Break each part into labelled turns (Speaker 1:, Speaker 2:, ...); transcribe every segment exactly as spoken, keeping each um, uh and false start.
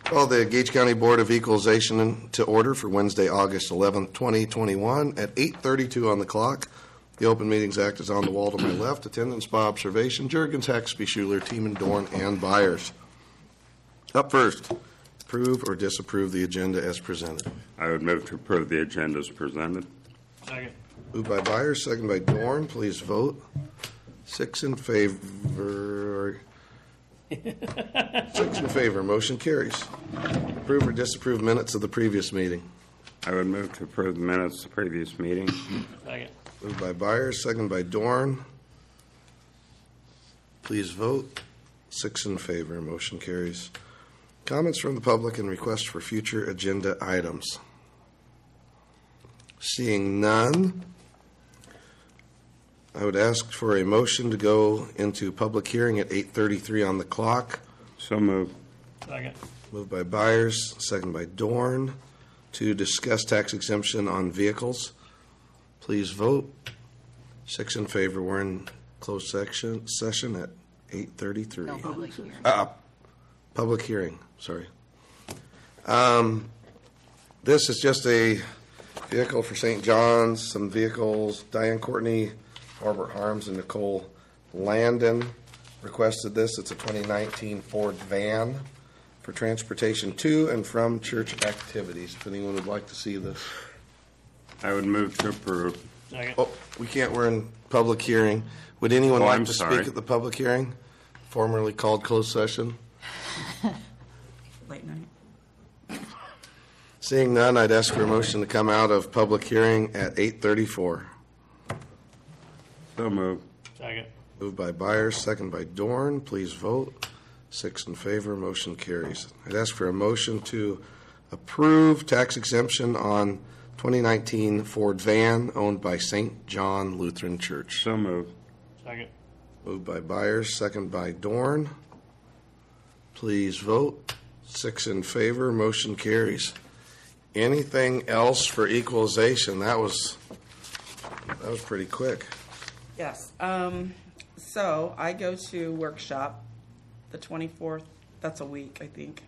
Speaker 1: Call the Gage County Board of Equalization to order for Wednesday, August eleventh, twenty twenty-one at eight thirty-two on the clock. The Open Meetings Act is on the wall to my left. Attendance by observation, Juergens, Haxby, Schuler, Teeman, Dorn, and Byers. Up first, approve or disapprove the agenda as presented.
Speaker 2: I would move to approve the agenda as presented.
Speaker 3: Second.
Speaker 1: Moved by Byers, second by Dorn. Please vote. Six in favor. Six in favor. Motion carries. Approve or disapprove minutes of the previous meeting.
Speaker 2: I would move to approve the minutes of the previous meeting.
Speaker 3: Second.
Speaker 1: Moved by Byers, second by Dorn. Please vote. Six in favor. Motion carries. Comments from the public and requests for future agenda items. Seeing none, I would ask for a motion to go into public hearing at eight thirty-three on the clock.
Speaker 2: So moved.
Speaker 3: Second.
Speaker 1: Moved by Byers, second by Dorn, to discuss tax exemption on vehicles. Please vote. Six in favor. We're in closed section, session at eight thirty-three.
Speaker 4: No, public hearing.
Speaker 1: Uh, public hearing, sorry. Um, this is just a vehicle for Saint John's, some vehicles. Diane Courtney, Norbert Harms, and Nicole Landon requested this. It's a twenty nineteen Ford van for transportation to and from church activities. If anyone would like to see this.
Speaker 2: I would move to approve.
Speaker 3: Second.
Speaker 1: Oh, we can't, we're in public hearing. Would anyone
Speaker 2: Oh,
Speaker 1: like
Speaker 2: I'm
Speaker 1: to
Speaker 2: sorry.
Speaker 1: speak at the public hearing, formerly called closed session?
Speaker 4: Late night.
Speaker 1: Seeing none, I'd ask for a motion to come out of public hearing at eight thirty-four.
Speaker 2: So moved.
Speaker 3: Second.
Speaker 1: Moved by Byers, second by Dorn. Please vote. Six in favor, motion carries. I'd ask for a motion to approve tax exemption on twenty nineteen Ford van owned by Saint John Lutheran Church.
Speaker 2: So moved.
Speaker 3: Second.
Speaker 1: Moved by Byers, second by Dorn. Please vote. Six in favor, motion carries. Anything else for equalization? That was, that was pretty quick.
Speaker 4: Yes. Um, so I go to workshop the twenty-fourth. That's a week, I think,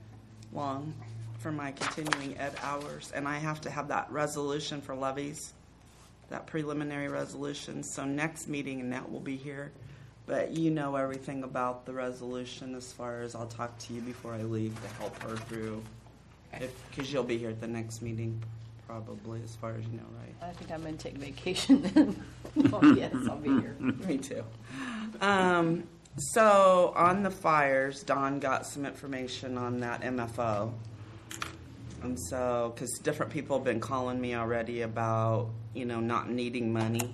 Speaker 4: long for my continuing ed hours. And I have to have that resolution for levies, that preliminary resolution. So next meeting, Annette will be here. But you know everything about the resolution as far as I'll talk to you before I leave to help her through. Because you'll be here at the next meeting, probably, as far as you know, right?
Speaker 5: I think I'm going to take vacation then. Oh, yes, I'll be here.
Speaker 4: Me too. Um, so on the fires, Don got some information on that M F O. And so, because different people have been calling me already about, you know, not needing money.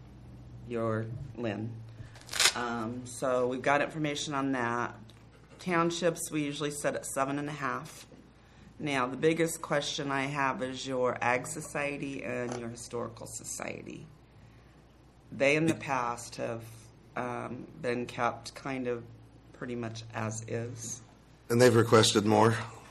Speaker 4: Your Lynn. Um, so we've got information on that. Townships, we usually set at seven and a half. Now, the biggest question I have is your Ag Society and your Historical Society. They, in the past, have um, been kept kind of pretty much as is.
Speaker 1: And they've requested more.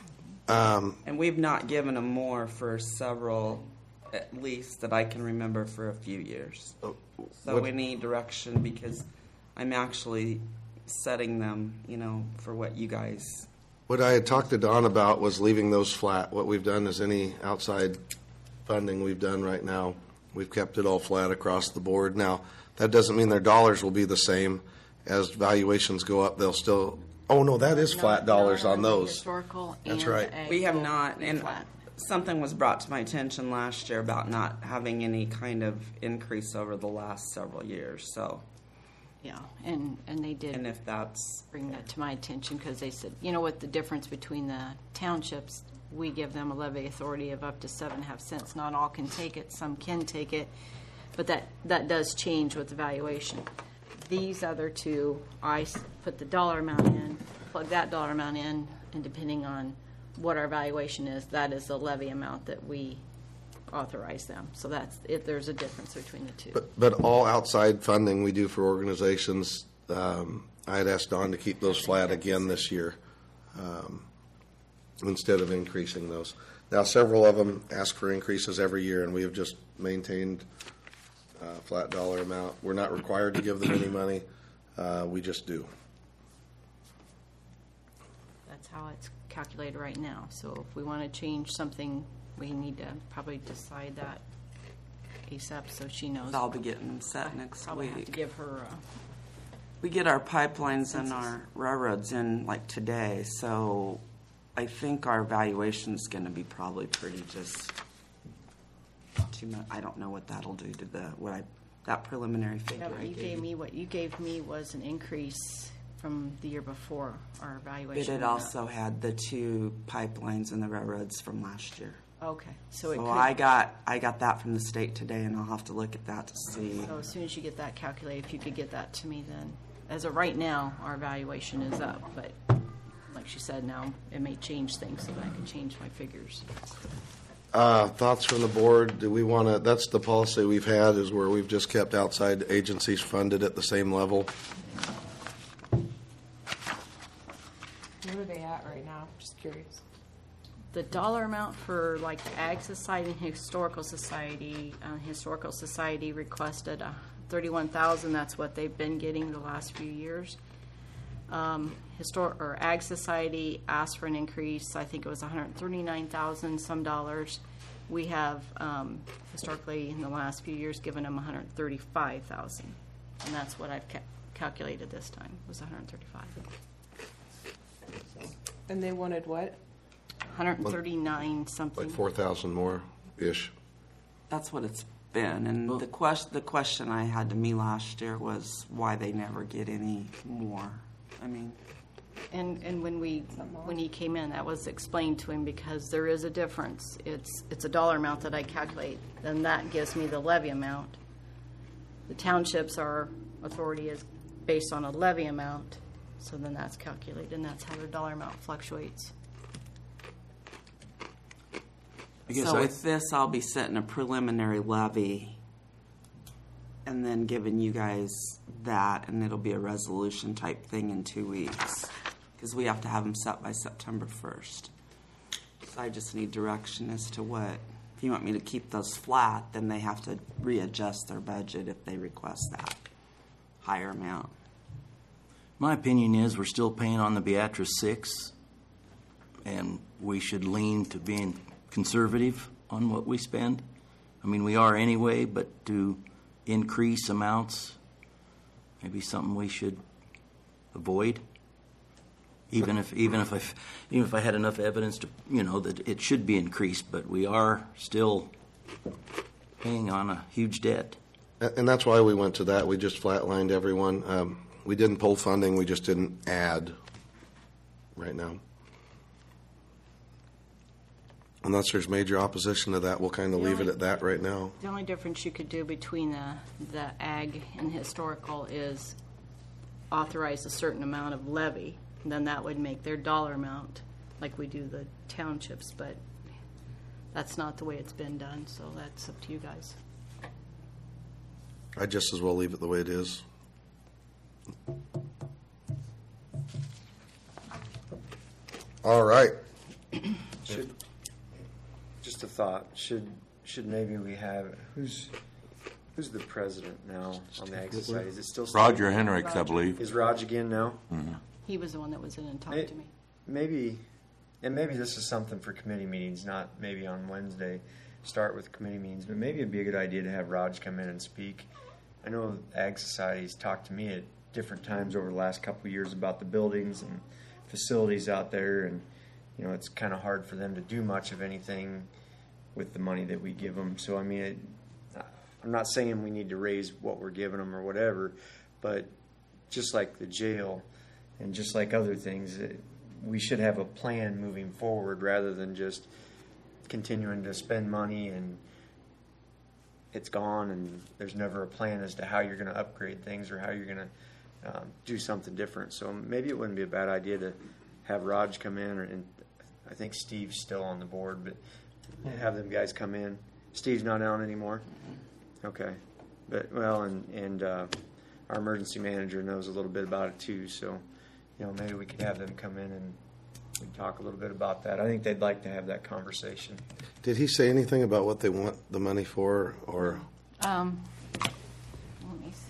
Speaker 1: Um,
Speaker 4: And we've not given them more for several, at least, that I can remember for a few years. So
Speaker 1: what-
Speaker 4: we need direction because I'm actually setting them, you know, for what you guys...
Speaker 1: What I had talked to Don about was leaving those flat. What we've done is any outside funding we've done right now, we've kept it all flat across the board. Now, that doesn't mean their dollars will be the same. As valuations go up, they'll still, oh, no, that is flat dollars on those.
Speaker 5: Historical
Speaker 1: That's
Speaker 5: and
Speaker 1: right.
Speaker 5: ag
Speaker 4: We have
Speaker 5: will
Speaker 4: not,
Speaker 5: be
Speaker 4: and
Speaker 5: flat.
Speaker 4: something was brought to my attention last year about not having any kind of increase over the last several years, so,
Speaker 5: Yeah, and, and they
Speaker 4: and
Speaker 5: did
Speaker 4: if that's,
Speaker 5: bring that to my attention because they said, you know what, the difference between the townships, we give them a levy authority of up to seven and a half cents. Not all can take it, some can take it, but that, that does change with the valuation. These other two, I s- put the dollar amount in, plug that dollar amount in, and depending on what our valuation is, that is the levy amount that we authorize them. So that's, if there's a difference between the two.
Speaker 1: But, but all outside funding we do for organizations, um, I had asked Don to keep those flat again this year, um, instead of increasing those. Now, several of them ask for increases every year, and we have just maintained a flat dollar amount. We're not required to give them any money. Uh, we just do.
Speaker 5: That's how it's calculated right now. So if we want to change something, we need to probably decide that ASAP so she knows.
Speaker 4: I'll be getting set next
Speaker 5: Probably have to
Speaker 4: week.
Speaker 5: give her, uh,
Speaker 4: We get our pipelines and our railroads in like today, so I think our valuation's gonna be probably pretty just too much. I don't know what that'll do to the, what I, that preliminary
Speaker 5: yeah,
Speaker 4: figure
Speaker 5: but
Speaker 4: I
Speaker 5: you
Speaker 4: gave
Speaker 5: gave
Speaker 4: you.
Speaker 5: me, what you gave me was an increase from the year before, our
Speaker 4: But
Speaker 5: evaluation.
Speaker 4: it
Speaker 5: went up.
Speaker 4: also had the two pipelines and the railroads from last year.
Speaker 5: Okay, so it
Speaker 4: So
Speaker 5: could.
Speaker 4: I got, I got that from the state today, and I'll have to look at that to see.
Speaker 5: So as soon as you get that calculated, if you could get that to me then. As of right now, our valuation is up, but like she said, now it may change things so that I can change my figures.
Speaker 1: Uh, thoughts from the board? Do we want to, that's the policy we've had, is where we've just kept outside agencies funded at the same level.
Speaker 6: Where are they at right now? Just curious.
Speaker 5: The dollar amount for like the Ag Society and Historical Society, uh, Historical Society requested uh, thirty-one thousand. That's what they've been getting the last few years. Um, Histor- or Ag Society asked for an increase. I think it was one hundred thirty-nine thousand some dollars. We have um, historically in the last few years given them one hundred thirty-five thousand, and that's what I've ca- calculated this time was one hundred thirty-five.
Speaker 6: And they wanted what?
Speaker 5: one hundred thirty-nine something.
Speaker 1: Like four thousand more-ish.
Speaker 4: That's what it's been, and the question, the question I had to me last year was why they never get any more. I mean,
Speaker 5: And, and when we, when he came in, that was explained to him because there is a difference. It's, it's a dollar amount that I calculate, then that gives me the levy amount. The townships, our authority is based on a levy amount, so then that's calculated, and that's how their dollar amount fluctuates.
Speaker 7: I guess
Speaker 4: so
Speaker 7: I,
Speaker 4: with this, I'll be setting a preliminary levy and then giving you guys that, and it'll be a resolution type thing in two weeks because we have to have them set by September first. So I just need direction as to what. If you want me to keep those flat, then they have to readjust their budget if they request that higher amount.
Speaker 7: my opinion is we're still paying on the Beatrice six, and we should lean to being conservative on what we spend. I mean, we are anyway, but to increase amounts, maybe something we should avoid. Even if, even if I, even if I had enough evidence to, you know, that it should be increased, but we are still paying on a huge debt.
Speaker 1: A- And that's why we went to that. We just flatlined everyone. Um, we didn't pull funding, we just didn't add right now. Unless there's major opposition to that, we'll kind of leave it at that right now.
Speaker 5: The only difference you could do between the, the ag and historical is authorize a certain amount of levy. Then that would make their dollar amount like we do the townships, but that's not the way it's been done, so that's up to you guys.
Speaker 1: I'd just as well leave it the way it is. All right.
Speaker 8: Should, just a thought, should, should maybe we have, who's, who's the president now on the Ag Society? Is it still? Steve?
Speaker 9: Roger Henricks, I believe.
Speaker 8: Is Raj again now?
Speaker 5: He was the one that was in and talked
Speaker 8: May-
Speaker 5: to me.
Speaker 8: Maybe, and maybe this is something for committee meetings, not maybe on Wednesday, start with committee meetings, but maybe it'd be a good idea to have Raj come in and speak. I know Ag Society's talked to me at different times over the last couple of years about the buildings and facilities out there, and you know, it's kind of hard for them to do much of anything with the money that we give them. So, I mean, it, I'm not saying we need to raise what we're giving them or whatever, but just like the jail and just like other things, it, we should have a plan moving forward rather than just continuing to spend money and it's gone and there's never a plan as to how you're going to upgrade things or how you're going to um, do something different. So maybe it wouldn't be a bad idea to have Raj come in, or, and I think Steve's still on the board, but have them guys come in. Steve's not on anymore? Okay. But, well, and, and uh, our emergency manager knows a little bit about it too, so, you know, maybe we could have them come in and we talk a little bit about that. I think they'd like to have that conversation.
Speaker 1: Did he say anything about what they want the money for, or?
Speaker 5: Um, let me see.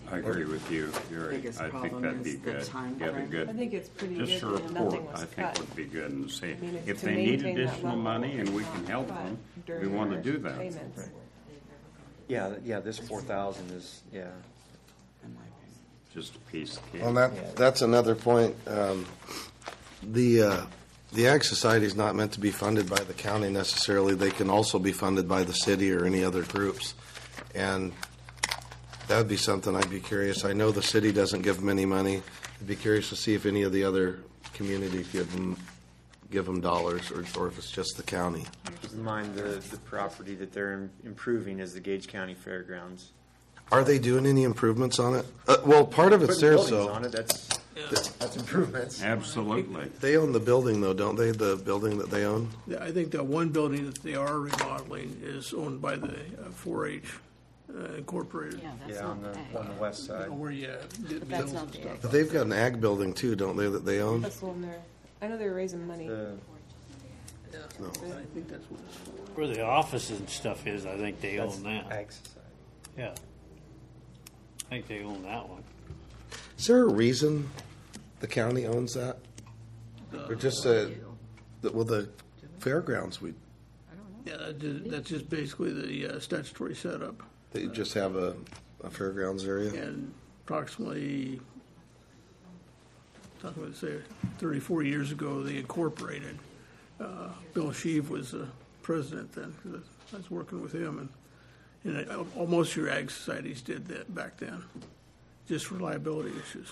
Speaker 2: I agree with you, Gary.
Speaker 4: Biggest
Speaker 2: I think
Speaker 4: problem
Speaker 2: that'd be
Speaker 4: is the
Speaker 2: good.
Speaker 4: time
Speaker 2: Get a
Speaker 4: frame.
Speaker 2: good,
Speaker 6: I think it's pretty
Speaker 2: just a
Speaker 6: good that nothing
Speaker 2: report,
Speaker 6: was
Speaker 2: I think
Speaker 6: cut.
Speaker 2: would be good, and see,
Speaker 6: I mean,
Speaker 2: if
Speaker 6: to
Speaker 2: they need
Speaker 6: maintain that
Speaker 2: additional
Speaker 6: level,
Speaker 2: money and we
Speaker 6: not
Speaker 2: can help
Speaker 6: cut
Speaker 2: them, we
Speaker 6: during
Speaker 2: want to
Speaker 6: our
Speaker 2: do that.
Speaker 6: payments.
Speaker 8: Yeah, th- yeah, this four thousand is, yeah.
Speaker 2: Just a piece of cake.
Speaker 1: Well, that, that's another point. Um, The, uh, the Ag Society is not meant to be funded by the county necessarily. They can also be funded by the city or any other groups. And that would be something I'd be curious. I know the city doesn't give them any money. I'd be curious to see if any of the other communities give them, give them dollars, or, or if it's just the county.
Speaker 8: Keep in mind, the, the property that they're im- improving is the Gage County Fairgrounds.
Speaker 1: Are they doing any improvements on it? Uh, well, part of it's
Speaker 8: Putting
Speaker 1: theirs,
Speaker 8: buildings
Speaker 1: though.
Speaker 8: on it, that's, that's improvements.
Speaker 2: Absolutely.
Speaker 1: They own the building, though, don't they? The building that they own?
Speaker 9: Yeah, I think that one building that they are remodeling is owned by the four H uh, Incorporated.
Speaker 5: Yeah, that's
Speaker 8: Yeah, on
Speaker 5: not
Speaker 8: the,
Speaker 5: ag.
Speaker 8: on the west side.
Speaker 9: Where you get
Speaker 5: But that's
Speaker 9: bills
Speaker 5: not
Speaker 9: and
Speaker 5: the
Speaker 9: stuff.
Speaker 5: ag.
Speaker 1: But they've got an ag building, too, don't they, that they own?
Speaker 6: That's the one there. I know they're raising money.
Speaker 8: The,
Speaker 1: No.
Speaker 9: I think that's what it's.
Speaker 3: Where the offices and stuff is, I think they
Speaker 8: that's
Speaker 3: own that.
Speaker 8: Ag Society.
Speaker 3: Yeah. I think they own that one.
Speaker 1: Is there a reason the county owns that? Or just, uh, the- well, the fairgrounds, we,
Speaker 9: Yeah, that ju- that's just basically the uh, statutory setup.
Speaker 1: they just have a, a fairgrounds area?
Speaker 9: And approximately, talking about say, thirty-four years ago, they incorporated. Uh, Bill Sheave was the president then, 'cause I was working with him, and, and I, almost your ag societies did that back then, just for liability issues.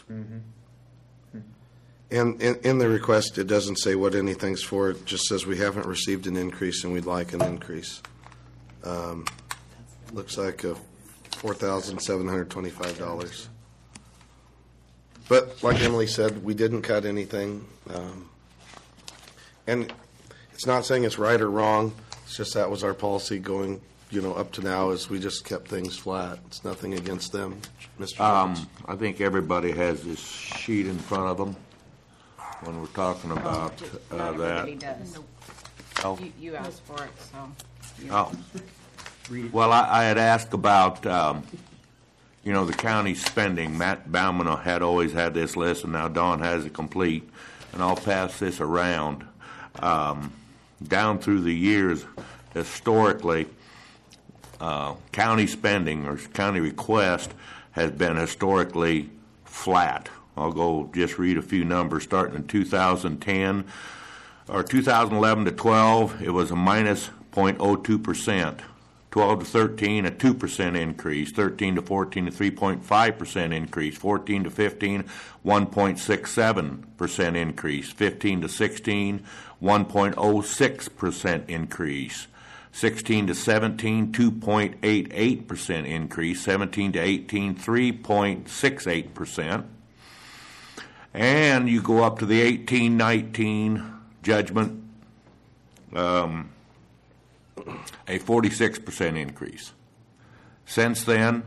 Speaker 1: And in, in the request, it doesn't say what anything's for, it just says we haven't received an increase and we'd like an increase. Um, Looks like a four thousand seven hundred twenty-five dollars. But like Emily said, we didn't cut anything. Um, And it's not saying it's right or wrong, it's just that was our policy going, you know, up to now, is we just kept things flat. It's nothing against them, Mister Jones.
Speaker 10: Um, I think everybody has this sheet in front of them when we're talking about
Speaker 5: Ju-
Speaker 10: uh,
Speaker 5: Not everybody
Speaker 10: that.
Speaker 5: does.
Speaker 10: Oh.
Speaker 5: You, you asked for it, so. you-
Speaker 10: Oh. Well, I, I had asked about, um, you know, the county spending. Matt Bauman had always had this list, and now Don has it complete. And I'll pass this around. Um, down through the years, historically, uh, county spending or county request has been historically flat. I'll go just read a few numbers. Starting in two thousand ten, or two thousand eleven to twelve, it was a minus zero point zero two percent. twelve to thirteen, a two percent increase. thirteen to fourteen, a three point five percent increase. fourteen to fifteen, one point six seven percent increase. fifteen to sixteen, one point zero six percent increase. sixteen to seventeen, two point eight eight percent increase. seventeen to eighteen, three point six eight percent. And you go up to the eighteen nineteen judgment, um, a forty-six percent increase. Since then,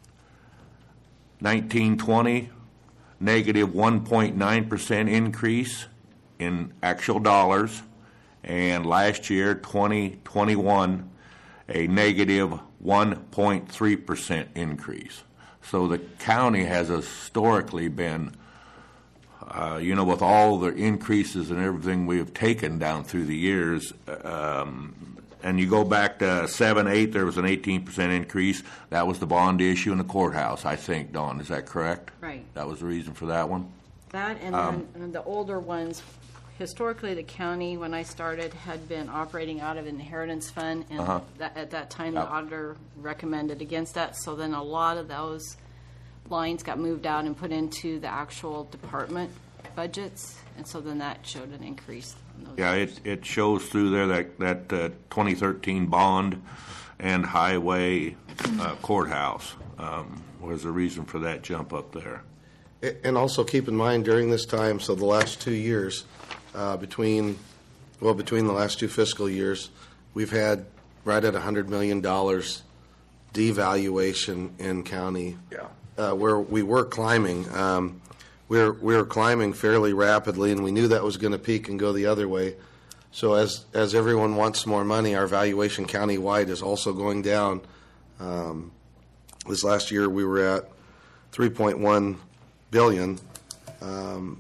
Speaker 10: nineteen twenty, negative one point nine percent increase in actual dollars, and last year, twenty twenty-one, a negative one point three percent increase. So the county has historically been, uh, you know, with all the increases and everything we have taken down through the years, um, and you go back to seven, eight, there was an eighteen percent increase. That was the bond issue in the courthouse, I think, Dawn, is that correct?
Speaker 5: Right.
Speaker 10: That was the reason for that one?
Speaker 5: That, and
Speaker 10: Um,
Speaker 5: then and the older ones, historically, the county, when I started, had been operating out of inheritance fund, and
Speaker 10: Uh-huh.
Speaker 5: that, at that time, the
Speaker 10: Yep.
Speaker 5: auditor recommended against that, so then a lot of those lines got moved out and put into the actual department budgets, and so then that showed an increase in those.
Speaker 10: Yeah, it, it shows through there that, that uh, twenty thirteen bond and highway uh, courthouse um, was the reason for that jump up there.
Speaker 1: A- And also keep in mind, during this time, so the last two years, uh, between, well, between the last two fiscal years, we've had right at one hundred million dollars devaluation in county.
Speaker 8: Yeah.
Speaker 1: Uh, where we were climbing. Um, we were, we were climbing fairly rapidly, and we knew that was going to peak and go the other way. So as, as everyone wants more money, our valuation countywide is also going down. Um, this last year, we were at three point one billion. Um,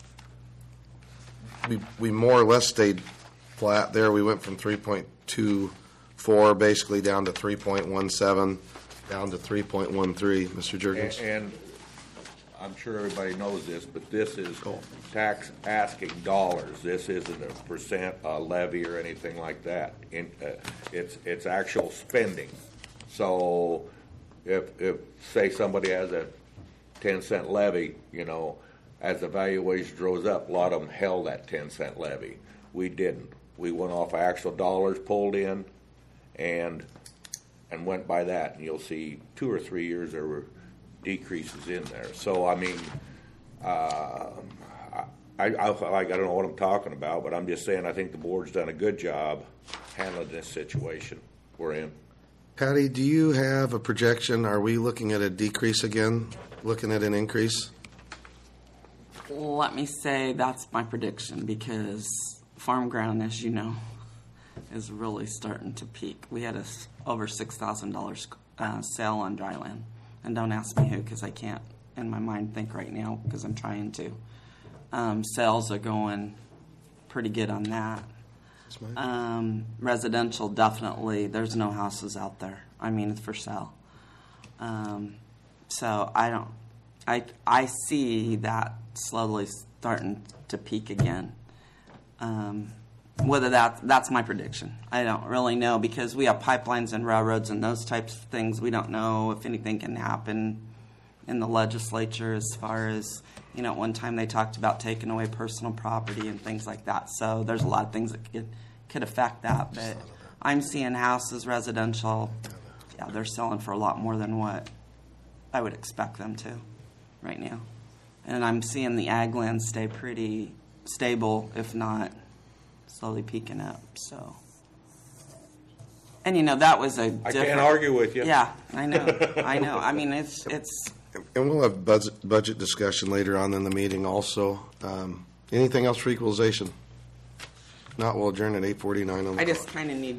Speaker 1: we, we more or less stayed flat there. We went from three point two four basically down to three point one seven, down to three point one three, Mister Jurgens.
Speaker 10: And, and I'm sure everybody knows this, but this is tax asking dollars. This isn't a percent uh, levy or anything like that. In, uh, it's it's actual spending. So if if say somebody has a ten cent levy, you know, as the valuation goes up, a lot of them held that ten cent levy. We didn't. We went off actual dollars pulled in, and and went by that. And you'll see two or three years there were decreases in there. So I mean, uh, I, I like I don't know what I'm talking about, but I'm just saying I think the board's done a good job handling this situation we're in.
Speaker 1: Patty, do you have a projection? Are we looking at a decrease again? Looking at an increase?
Speaker 4: Let me say that's my prediction because farm ground, as you know, is really starting to peak. We had a s- over six thousand dollars uh, sale on dry land. And don't ask me who because I can't in my mind think right now because I'm trying to. Um, sales are going pretty good on that. Um, residential, definitely. There's no houses out there. I mean, it's for sale. Um, so I don't. I I see that slowly starting to peak again. Um, whether that that's my prediction, I don't really know because we have pipelines and railroads and those types of things. We don't know if anything can happen in the legislature as far as, you know, at one time they talked about taking away personal property and things like that. So there's a lot of things that could could affect that. But I'm seeing houses, residential, yeah, they're selling for a lot more than what I would expect them to right now. And I'm seeing the ag land stay pretty stable, if not slowly peaking up. So, and you know that was a.
Speaker 10: I
Speaker 4: different,
Speaker 10: can't argue with you.
Speaker 4: Yeah, I know, I know. I mean, it's it's.
Speaker 1: And we'll have budget, budget discussion later on in the meeting also. Um, anything else for equalization? Not, we'll adjourn at eight forty-nine on the
Speaker 4: I
Speaker 1: clock.
Speaker 4: just kind of need